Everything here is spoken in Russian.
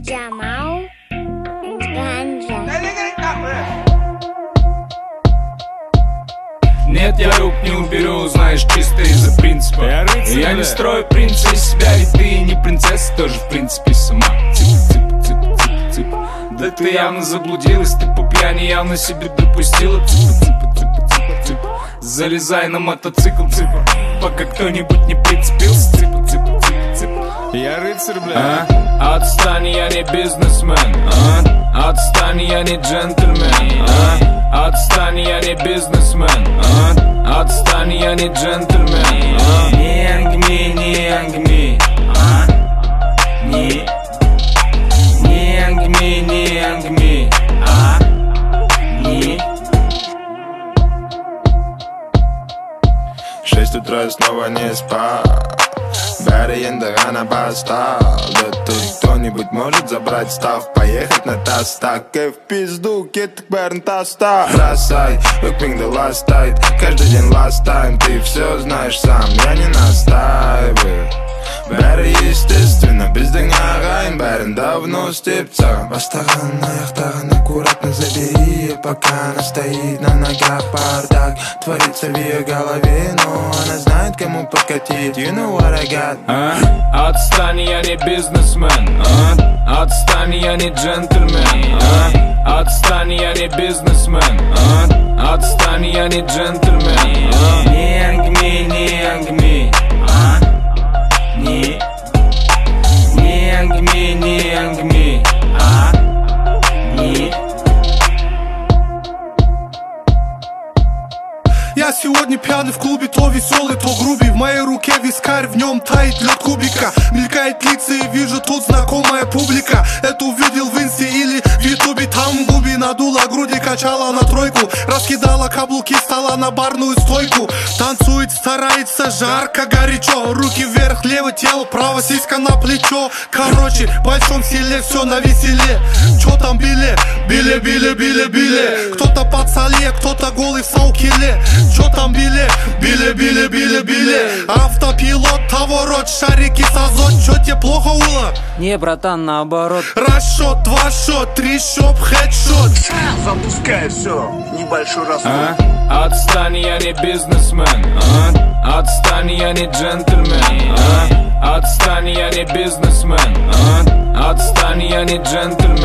Джамал Ганджа. Нет, я рук не уберу, знаешь, чисто из-за принципа. Я не строю принца из себя, и ты не принцесса тоже, в принципе, сама. Цып. Да ты явно заблудилась, ты по пьяни явно себе допустила. Цып. Залезай на мотоцикл, цыпа, пока кто-нибудь не прицепился. Цып. Я рыцарь, бля. Отстань, я не бизнесмен. Отстань, я не джентльмен. Отстань, я не бизнесмен. Отстань, я не джентльмен. Не ангми, не ангми. Не ангми, не ангми. Не. 6 утра и снова не спал. Бәрі енді ғана басталды. Тут кто-нибудь может забрать став, поехать на тастак. В пизду, кеттік бәрін таста. Бросай, өкпеңді ластайд. Каждый день last time, ты все знаешь сам, я не настаиваю. Бәрі естественно, біздің ағайын бәрін давно істеп саған. Бастаған аяқтаған аккуратно забери, пока она стоит на ногах. Бардак творится в ее голове, но она знает, кому подкатить. You know what I got. Отстань, я не бизнесмен. Отстань, я не джентльмен. Отстань, я не бизнесмен. Отстань, я не джентльмен. Не ангми, не ангми. Не ангми, не ангми. Не. Я сегодня пьяный в клубе, то веселый, то грубый. В моей руке вискарь, в нем тает лед кубика. Мелькает лица и вижу тут знакомая публика. Это увидел в инсте или в ютубе. Там губи надула груди, качала на тройку. Раскидала каблуки, стала на барную стойку. Танцует, старается, жарко, горячо. Руки вверх, левое тело, право сиська на плечо. Короче, в большом селе все на веселе. Чё там били? Били. Кто-то под соле, кто-то голый в саукеле. Чё там били? Автопилот, поворот, шарики с азот. Чё тебе плохо уло? Не, братан, наоборот. Расшот, 2 шот, 3 шоп, хедшот. Запускай все, небольшой расход. Отстань, я не бизнесмен. Отстань, я не джентльмен. Отстань, я не бизнесмен. Отстань, я не джентльмен.